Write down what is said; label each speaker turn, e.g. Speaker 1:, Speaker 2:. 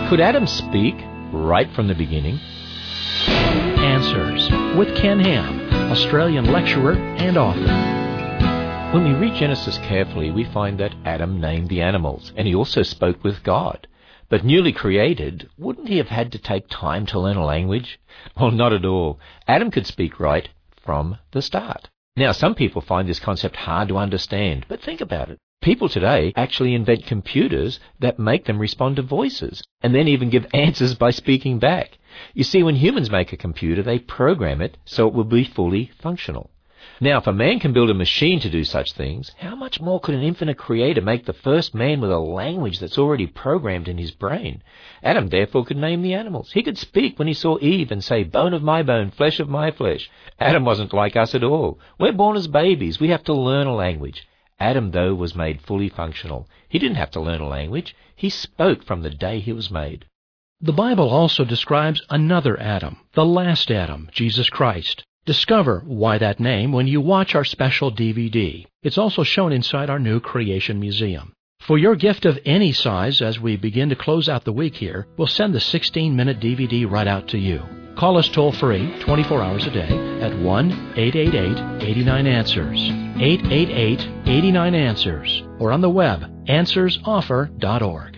Speaker 1: Could Adam speak right from the beginning?
Speaker 2: Answers with Ken Ham, Australian lecturer and author.
Speaker 1: When we read Genesis carefully, we find that Adam named the animals, and he also spoke with God. But newly created, wouldn't he have had to take time to learn a language? Well, not at all. Adam could speak right from the start. Now, some people find this concept hard to understand, but think about it. People today actually invent computers that make them respond to voices, and then even give answers by speaking back. You see, when humans make a computer, they program it so it will be fully functional. Now, if a man can build a machine to do such things, how much more could an infinite creator make the first man with a language that's already programmed in his brain? Adam therefore could name the animals. He could speak when he saw Eve and say, "Bone of my bone, flesh of my flesh." Adam wasn't like us at all. We're born as babies. We have to learn a language. Adam, though, was made fully functional. He didn't have to learn a language. He spoke from the day he was made.
Speaker 2: The Bible also describes another Adam, the last Adam, Jesus Christ. Discover why that name when you watch our special DVD. It's also shown inside our new Creation Museum. For your gift of any size as we begin to close out the week here, we'll send the 16-minute DVD right out to you. Call us toll-free 24 hours a day at 1-888-89-ANSWERS, 888-89-ANSWERS, or on the web, answersoffer.org.